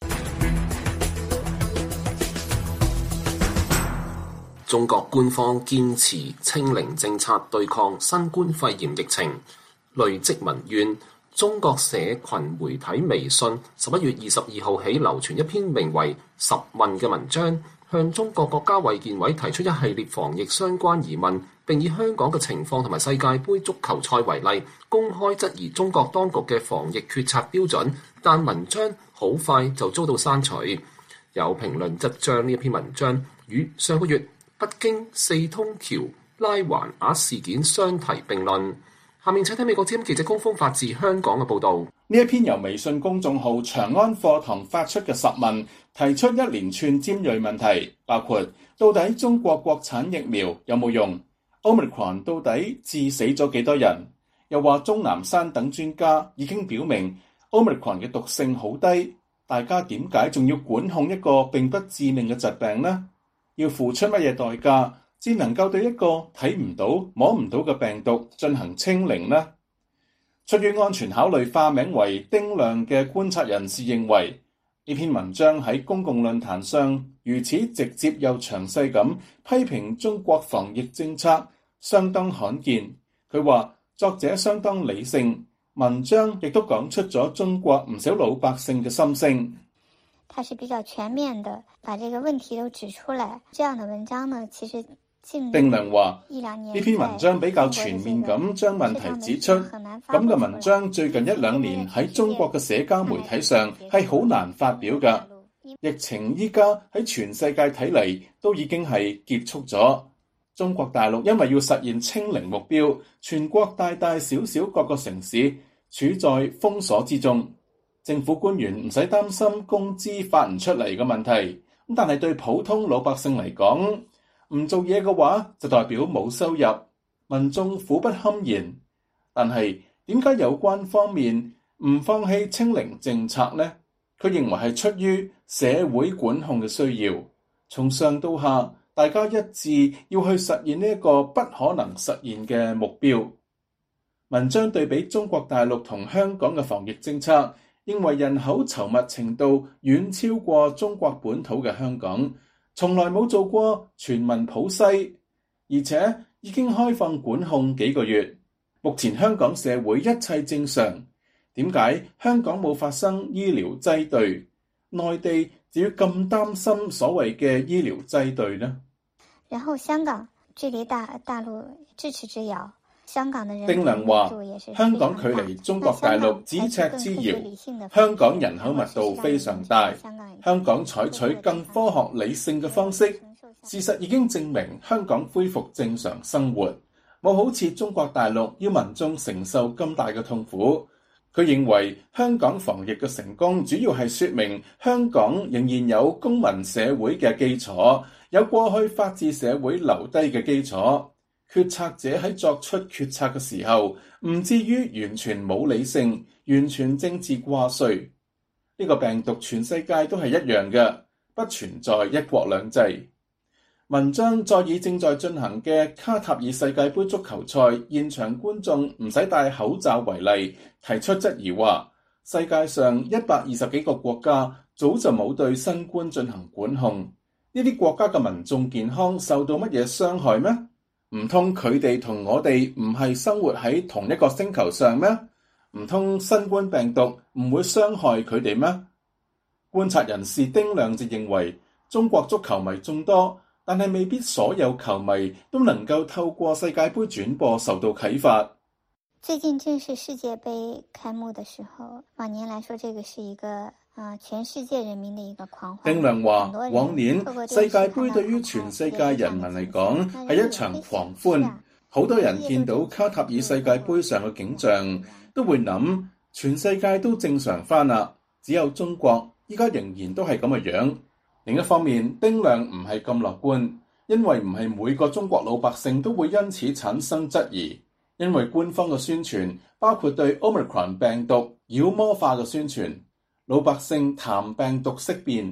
B: 中國官方堅持清零政策對抗新冠肺炎疫情，累積民怨。中國社群媒體微信11月22號起流傳一篇名為《10問》嘅文章，向中國國家衛健委提出一系列防疫相關疑問，並以香港嘅情況同埋世界盃足球賽為例，公開質疑中國當局嘅防疫決策標準，但文章好快就遭到刪除。有評論則將呢一篇文章與上個月北京四通橋拉橫額事件相提並論。下面請睇美國之音記者高峰發自香港嘅報導。
K: 呢一篇由微信公眾號長安課堂發出嘅10問，提出一連串尖銳問題，包括到底中國國產疫苗有冇用？ Omicron 到底致死咗幾多人？又話鍾南山等專家已經表明 Omicron 嘅毒性好低，大家點解仲要管控一個並不致命嘅疾病呢？要付出乜嘢代價先能夠對一個睇唔到摸唔到嘅病毒進行清零呢？出於安全考慮，化名為丁亮嘅觀察人士認為，呢篇文章喺公共論壇上如此直接又詳細咁批評中國防疫政策，相當罕見。佢話作者相當理性，文章亦都講出咗中國唔少老百姓嘅心聲。
L: 它是比較全面的，把這個問題都指出來。這樣的文章呢，其實
K: 丁亮話呢篇文章比較全面咁將問題指出，咁嘅文章最近1-2年喺中國嘅社交媒體上係好難發表㗎。疫情依家喺全世界睇嚟都已經係結束咗。中國大陸因為要實現清零目標，全國大大小小各個城市處在封鎖之中。政府官員唔使擔心工資發唔出嚟嘅問題，但係對普通老百姓嚟講，唔做嘢嘅話就代表冇收入，民眾苦不堪言。但係點解有關方面唔放棄清零政策呢？佢認為係出於社會管控嘅需要，從上到下大家一致要去實現呢一個不可能實現嘅目標。文章對比中國大陸同香港嘅防疫政策，認為人口稠密程度遠超過中國本土嘅香港，從來冇做過全民普篩，而且已經開放管控幾個月。目前香港社會一切正常，點解香港冇發生醫療擠兌，內地就要咁擔心所謂嘅醫療擠兌呢？
L: 然後香港距離大陸咫尺之遙，香港的人
K: 丁亮話，香港距離中國大陸咫尺之遙，香港人口密度非常大，香港採取更科學理性嘅方式，事實已經證明香港恢復正常生活，冇好似中國大陸要民眾承受咁大嘅痛苦。佢認為香港防疫嘅成功主要係說明香港仍然有公民社會嘅基礎，有過去法治社會留低嘅基礎。決策者喺作出決策嘅時候，唔至於完全冇理性，完全政治掛帥。呢個病毒全世界都係一樣嘅，不存在一國兩制。文章再以正在進行嘅卡塔爾世界盃足球賽現場觀眾唔使戴口罩為例，提出質疑話，世界上120幾個國家早就冇對新冠進行管控，呢啲國家嘅民眾健康受到乜嘢傷害咩？唔通佢哋同我哋唔係生活喺同一個星球上咩？唔通新冠病毒唔會傷害佢哋咩？觀察人士丁亮就認為，中國足球迷眾多，但係未必所有球迷都能夠透過世界盃轉播受到啟發。
L: 最近正是世界盃開幕的時候，往年來說，這個是一個全世界人民的一個狂歡。
K: 丁亮話，往年世界盃對於全世界人民嚟講係一場狂歡，好多人見到卡塔爾世界盃上嘅景象，都會諗全世界都正常返啦，只有中國依家仍然都係咁嘅樣。另一方面，丁亮唔係咁樂觀，因為唔係每個中國老百姓都會因此產生質疑，因為官方嘅宣傳包括對 Omicron 病毒妖魔化嘅宣傳，老百姓談病毒色變，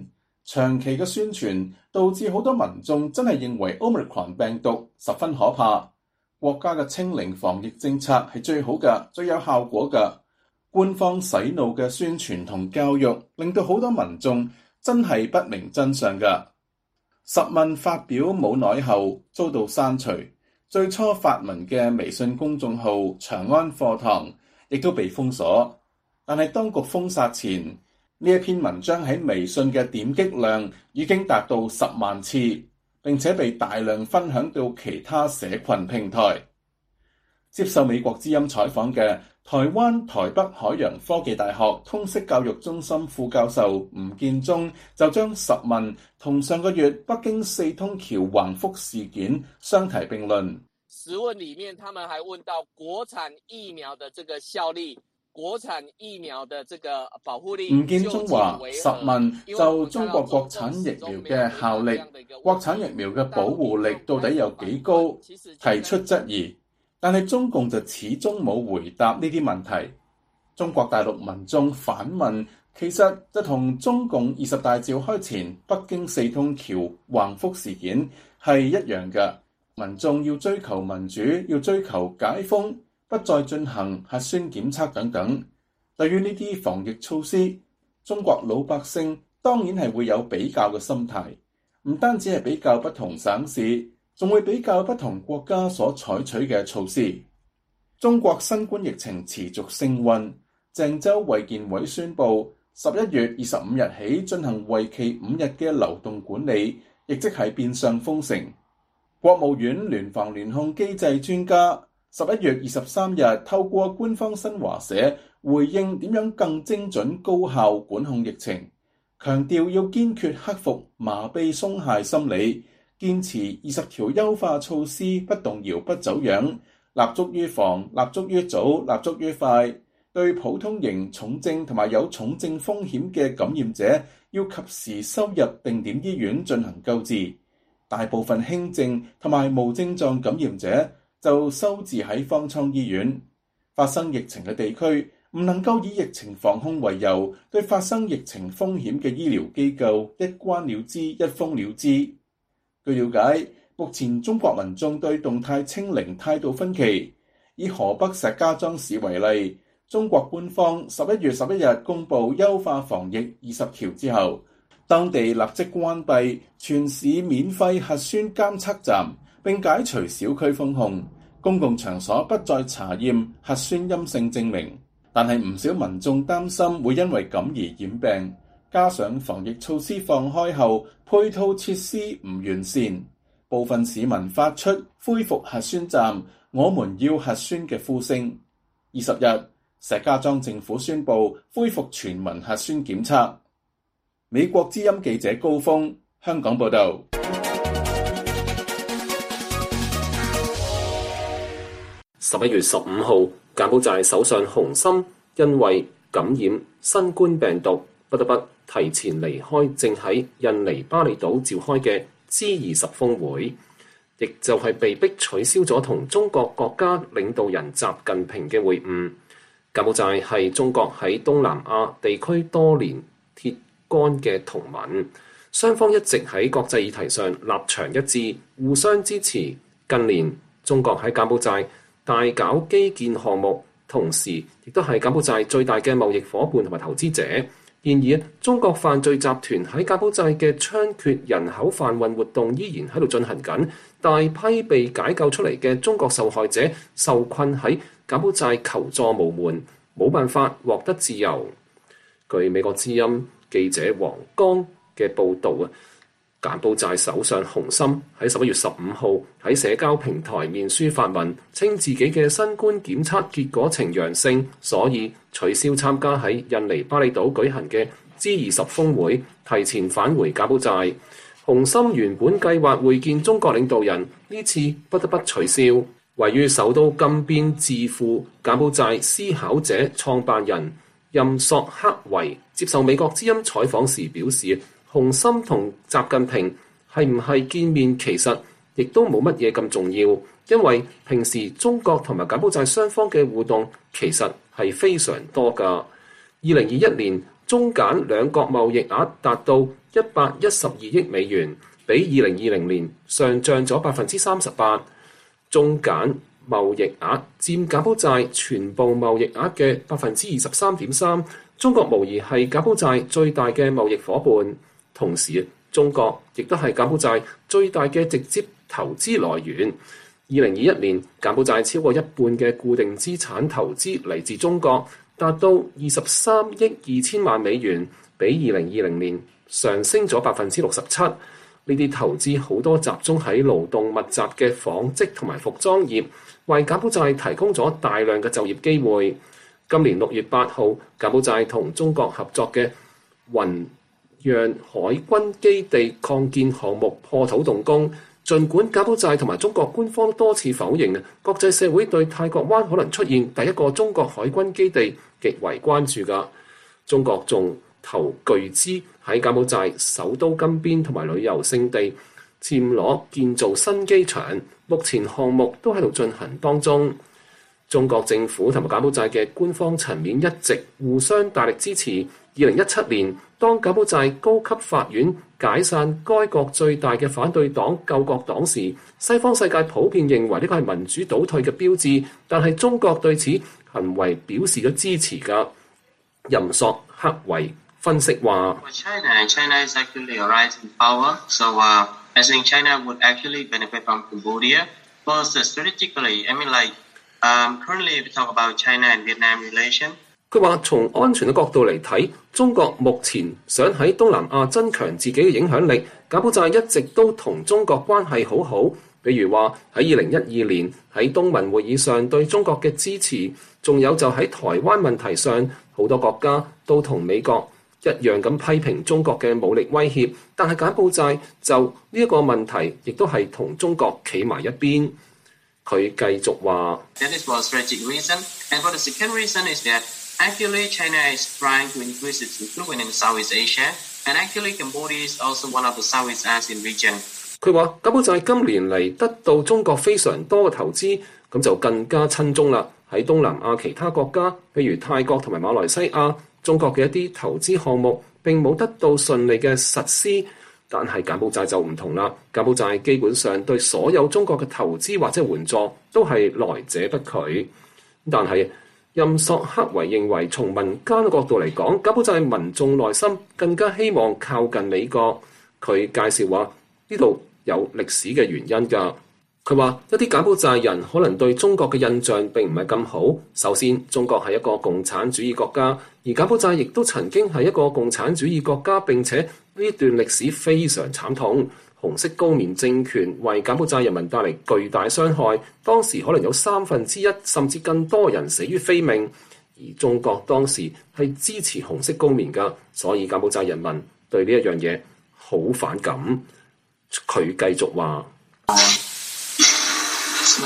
K: 長期嘅宣傳導致好多民眾真係認為 Omicron 病毒十分可怕。國家嘅清零防疫政策係最好嘅、最有效果嘅。官方洗腦嘅宣傳同教育，令到好多民眾真係不明真相嘅。實問發表冇耐後遭到刪除，最初發文嘅微信公眾號長安課堂亦都被封鎖。但係當局封殺前，呢一篇文章喺微信嘅點擊量已經達到10萬次，並且被大量分享到其他社群平台。接受美國之音採訪嘅台灣台北海洋科技大學通識教育中心副教授吳建中就將實問同上個月北京四通橋橫幅事件相提並論。
M: 實問裡面，他們還問到國產疫苗的這個效力。國產疫苗的這個保護力，
K: 吳建中話：實問就中國國產疫苗嘅效力、國產疫苗嘅保護力到底有幾高，提出質疑。但係中共就始終冇回答呢啲問題。中國大陸民眾反問，其實就同中共20大召開前北京四通橋橫幅事件係一樣嘅。民眾要追求民主，要追求解封，不再進行核酸檢測等等。對於呢啲防疫措施，中國老百姓當然係會有比較嘅心態，唔單止係比較不同省市，仲會比較不同國家所採取嘅措施。中國新冠疫情持續升溫，鄭州衛健委宣布11月25日起進行為期5日嘅流動管理，亦即係變相封城。國務院聯防聯控機制專家11月23日透過官方新華社回應點樣更精準高效管控疫情，強調要堅決克服麻痹鬆懈心理，堅持20條優化措施不動搖不走樣，立足於防、立足於早、立足於快。對普通型重症同埋有重症風險嘅感染者，要及時收入定點醫院進行救治。大部分輕症同埋無症狀感染者就收治喺方艙醫院。發生疫情嘅地區唔能夠以疫情防控為由，對發生疫情風險嘅醫療機構一關了之、一封了之。據了解，目前中國民眾對動態清零態度分歧。以河北石家莊市為例，中國官方11月11日公布優化防疫20條之後，當地立即關閉全市免費核酸監測站，並解除小區封控，公共場所不再查驗核酸陰性證明。但係唔少民眾擔心會因為咁而染病，加上防疫措施放開後配套設施唔完善，部分市民發出恢復核酸站，我們要核酸嘅呼聲。20日，石家莊政府宣布恢復全民核酸檢測。美國之音記者高峰，香港報道。
B: 11月15號，柬埔寨首相洪森因為感染新冠病毒，不得不提前離開正喺印尼巴厘島召開嘅 G20 峰會，亦就係被迫取消咗同中國國家領導人習近平嘅會晤。柬埔寨係中國喺東南亞地區多年鐵桿嘅同盟，雙方一直喺國際議題上立場一致，互相支持。近年中國喺柬埔寨大搞基建項目，同時亦都係柬埔寨最大嘅貿易夥伴同埋投資者。然而，中國犯罪集團喺柬埔寨嘅猖獗人口販運活動依然喺度進行緊，大批被解救出嚟嘅中國受害者受困喺柬埔寨求助無門，冇辦法獲得自由。據美國之音記者黃剛嘅報導啊，柬埔寨首相洪森喺11月15號喺社交平台面書發文，稱自己嘅新冠檢測結果呈陽性，所以取消參加喺印尼巴厘島舉行嘅 G20 峰會，提前返回柬埔寨。洪森原本計劃會見中國領導人，呢次不得不取消。位於首都金邊智庫柬埔寨思考者創辦人任索克維接受美國之音採訪時表示，洪森同習近平係唔係見面其實亦都冇乜嘢咁重要，因為平時中國同埋柬埔寨雙方嘅互動其實係非常多㗎。2021年中柬兩國貿易額達到112億美元，比2020年上漲咗38%。中柬貿易額佔柬埔寨全部貿易額嘅23.3%，中國無疑係柬埔寨最大嘅貿易夥伴，同時中國亦都係柬埔寨最大嘅直接投資來源。2021年，柬埔寨超過一半嘅固定資產投資嚟自中國，達到23億2千萬美元，比2020年上升咗67%。呢啲投資好多集中喺勞動密集嘅紡織同埋服裝業，為柬埔寨提供咗大量嘅就業機會。今年6月8號，柬埔寨同中國合作嘅雲壤海軍基地擴建項目破土動工。儘管柬埔寨同埋中國官方多次否認，國際社會對泰國灣可能出現第一個中國海軍基地極為關注㗎。中國仲投巨資喺柬埔寨首都金邊同埋旅遊勝地暹羅建造新機場，目前項目都喺度進行當中。中國政府同埋柬埔寨嘅官方層面一直互相大力支持。2017年，當柬埔寨高級法院解散該國最大嘅反對黨救國黨時，西方世界普遍認為呢個係民主倒退嘅標誌，但係中國對此行為表示咗支持㗎。任索克維分析話
N: ：China is actually a rising power, so I think China would actually benefit from Cambodia. First, strategically, I mean currently we talk about China and Vietnam relation.
B: 佢話：從安全嘅角度嚟睇，中國目前想喺東南亞增強自己嘅影響力。柬埔寨一直都同中國關係好好，比如話喺2012年喺東盟會議上對中國嘅支持，仲有就喺台灣問題上，好多國家都同美國一樣咁批評中國嘅武力威脅。但係柬埔寨就呢一個問題，亦都係同中國企埋一邊。佢繼續話
N: ：That is for a strategic reason, and for the second reason is that.Actually, China is trying to increase its influence in Southeast Asia, and actually Cambodia is also one of the Southeast Asian region.
B: 佢話：柬埔寨今年嚟得到中國非常多嘅投資，咁就更加親中啦。喺東南亞其他國家，譬如泰國同埋馬來西亞，中國嘅一啲投資項目並冇得到順利嘅實施，但係柬埔寨就唔同啦。柬埔寨基本上對所有中國嘅投資或者援助都係來者不拒，但係任索克維認為，從民間嘅角度嚟講，柬埔寨民眾內心更加希望靠近美國。佢介紹話，呢度有歷史嘅原因㗎。佢話一啲柬埔寨人可能對中國嘅印象並唔係咁好。首先，中國係一個共產主義國家，而柬埔寨亦都曾經係一個共產主義國家，並且呢段歷史非常慘痛。紅色高棉政權為柬埔寨人民帶嚟巨大傷害，當時可能有1/3甚至更多人死於非命，而中國當時係支持紅色高棉㗎，所以柬埔寨人民對呢一樣嘢好反感。佢繼續話
N: ：So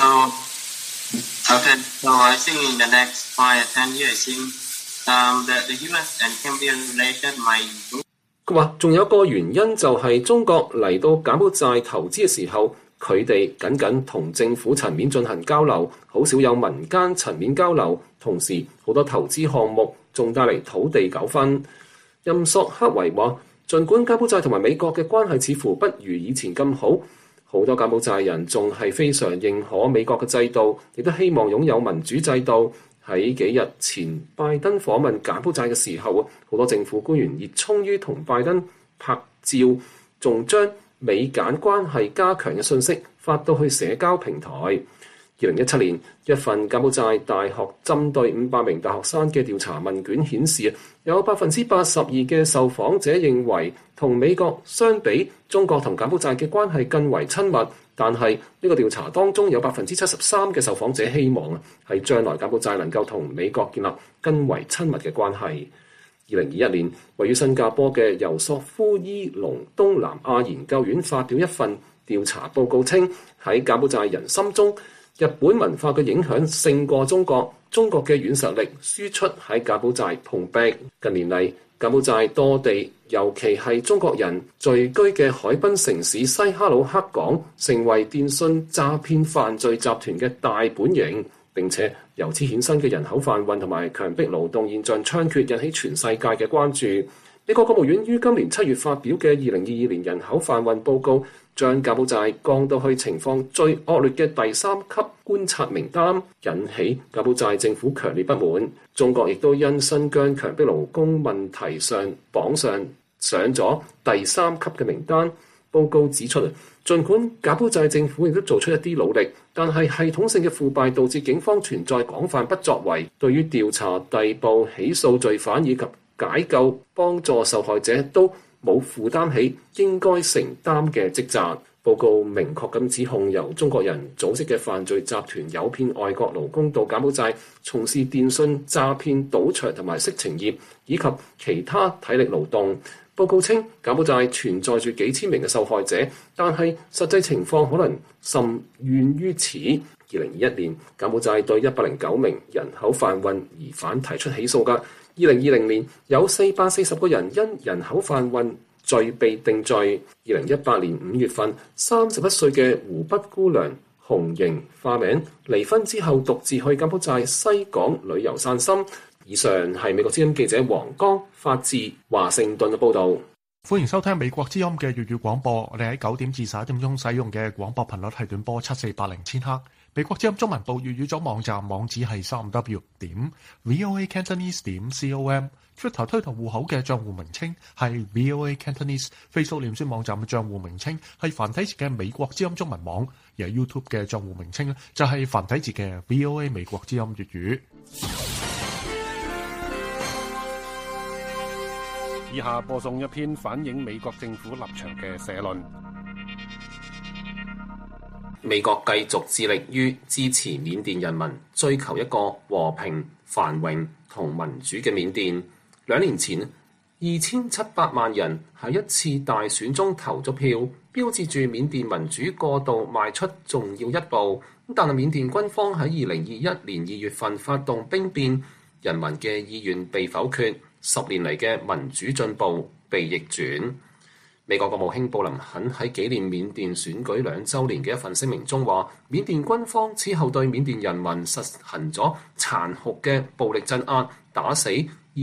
N: I think in the next 5 or 10 years, the U.S. and Cambodia relation might improve.
B: 佢話：仲有一個原因就係中國嚟到柬埔寨投資嘅時候，佢哋僅僅同政府層面進行交流，好少有民間層面交流。同時，好多投資項目仲帶嚟土地糾紛。任索克維話：儘管柬埔寨同埋美國嘅關係似乎不如以前咁好，好多柬埔寨人仲係非常認可美國嘅制度，亦都希望擁有民主制度。喺幾日前，拜登訪問柬埔寨嘅時候，好多政府官員熱衷於同拜登拍照，仲將美柬關係加強嘅信息發到去社交平台。2017年，一份柬埔寨大學針對500名大學生嘅調查問卷顯示，有82%嘅受訪者認為同美國相比，中國同柬埔寨嘅關係更為親密。但係呢個調查當中有73%嘅受訪者希望係將來柬埔寨能夠同美國建立更為親密嘅關係。2021年，位於新加坡嘅尤索夫伊隆東南亞研究院發表一份調查報告稱，喺柬埔寨人心中，日本文化嘅影響勝過中國，中國嘅軟實力輸出喺柬埔寨碰壁。近年嚟，柬埔寨多地，尤其係中國人聚居嘅海濱城市西哈努克港，成為電信詐騙犯罪集團嘅大本營。 並且由此衍生嘅人口販運同埋強迫勞動現象猖獗，引起全世界嘅關注。美國國務院於今年7月發表嘅2022年人口販運報告，將柬埔寨降到去情況最惡劣嘅第3級觀察名單，引起柬埔寨政府強烈不滿。中國亦都因新疆強迫勞工問題榜上咗第3級嘅名單。報告指出，儘管柬埔寨政府亦都做出一啲努力，但係系統性嘅腐敗導致警方存在廣泛不作為，對於調查、逮捕、起訴罪犯以及解救、幫助受害者都冇負擔起應該承擔嘅職責。報告明確咁指控由中國人組織嘅犯罪集團誘騙外國勞工到柬埔寨從事電信詐騙、賭場同埋色情業以及其他體力勞動。報告稱，柬埔寨存在住幾千名嘅受害者，但係實際情況可能甚遠於此。2021年，柬埔寨對109名人口販運疑犯提出起訴㗎。2020年有440個人因人口販運罪被定罪。2018年5月份，31歲嘅湖北姑娘洪瑩化名離婚之後獨自去柬埔寨西港旅遊散心。以上係美國之音記者黃剛發自華盛頓嘅報導。
A: 歡迎收聽美國之音嘅粵語廣播。我哋喺9點至11點鐘使用嘅廣播頻率係短波7480千赫。美國之音中文部粵語組網站網址係3w.voacantonese.com。Twitter 推特戶口嘅帳戶名稱係 VOA Cantonese。Facebook 臉書網站嘅帳戶名稱係繁體字嘅美國之音中文網。而 YouTube 嘅帳戶名稱就係繁體字嘅 VOA 美國之音粵語。以下播送一篇反映美國政府立場嘅社論。
B: 美國繼續致力於支持緬甸人民追求一個和平、繁榮同民主嘅緬甸。2年前，2700萬人喺一次大選中投咗票，標誌住緬甸民主過渡邁出重要一步。但係緬甸軍方喺2021年2月份發動兵變，人民嘅意願被否決。10年嚟嘅民主進步被逆轉。美國國務卿布林肯喺紀念緬甸選舉2週年嘅一份聲明中話，緬甸軍方此後對緬甸人民實行咗殘酷嘅暴力鎮壓，打死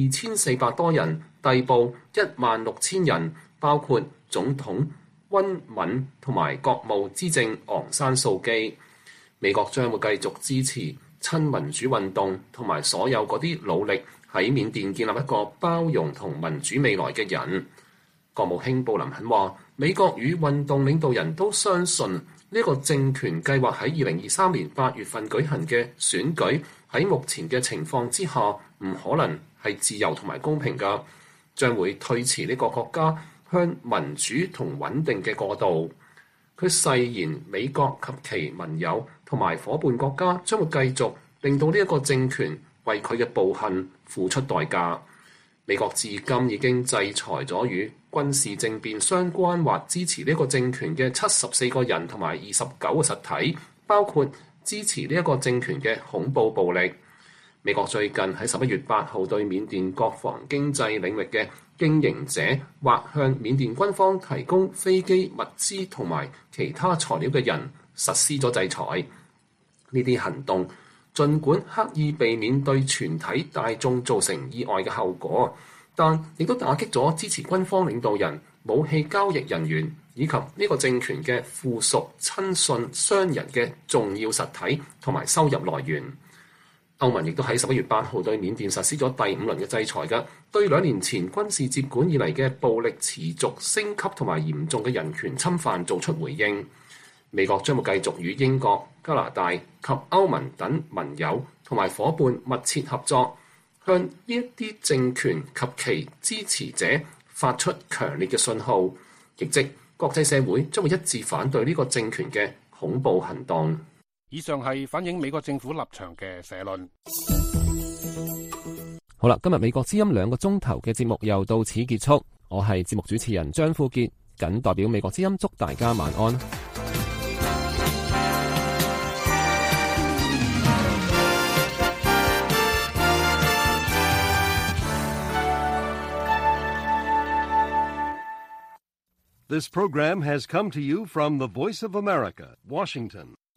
B: 2400多人，逮捕16000人，包括總統温敏同埋國務資政昂山素基。美國將會繼續支持親民主運動同埋所有嗰啲努力喺緬甸建立一個包容同民主未來嘅人。國務卿布林肯話，美國與運動領導人都相信呢個政權計劃喺2023年8月份舉行嘅選舉喺目前嘅情況之下唔可能係自由同埋公平㗎，將會推遲呢個國家向民主同穩定嘅過渡。佢誓言美國及其盟友同埋夥伴國家將會繼續令到呢一個政權為佢嘅暴行付出代價。美國至今已經制裁咗與軍事政變相關或支持呢個政權嘅74個人同埋29個實體，包括支持呢一個政權嘅恐怖暴力。美國最近喺11月8號對緬甸國防經濟領域嘅經營者或向緬甸軍方提供飛機物資同埋其他材料嘅人實施咗制裁。呢啲行動儘管刻意避免對全體大眾造成意外嘅後果，但亦都打擊咗支持軍方領導人、武器交易人員以及呢個政權嘅附屬親信商人嘅重要實體同埋收入來源。歐盟亦都喺11月8號對緬甸實施咗第5輪嘅制裁㗎，對2年前軍事接管以嚟嘅暴力持續升級同埋嚴重嘅人權侵犯做出回應。美國將會繼續與英國、加拿大及歐盟等盟友同埋夥伴密切合作，向呢一啲政權及其支持者發出強烈嘅信號，亦即國際社會將會一致反對呢個政權嘅恐怖行動。
A: 以上係反映美國政府立場嘅社論。
B: 好啦，今日美國之音2個鐘頭嘅節目又到此結束。我係節目主持人張富傑，謹代表美國之音祝大家晚安。
O: This program has come to you from the Voice of America, Washington.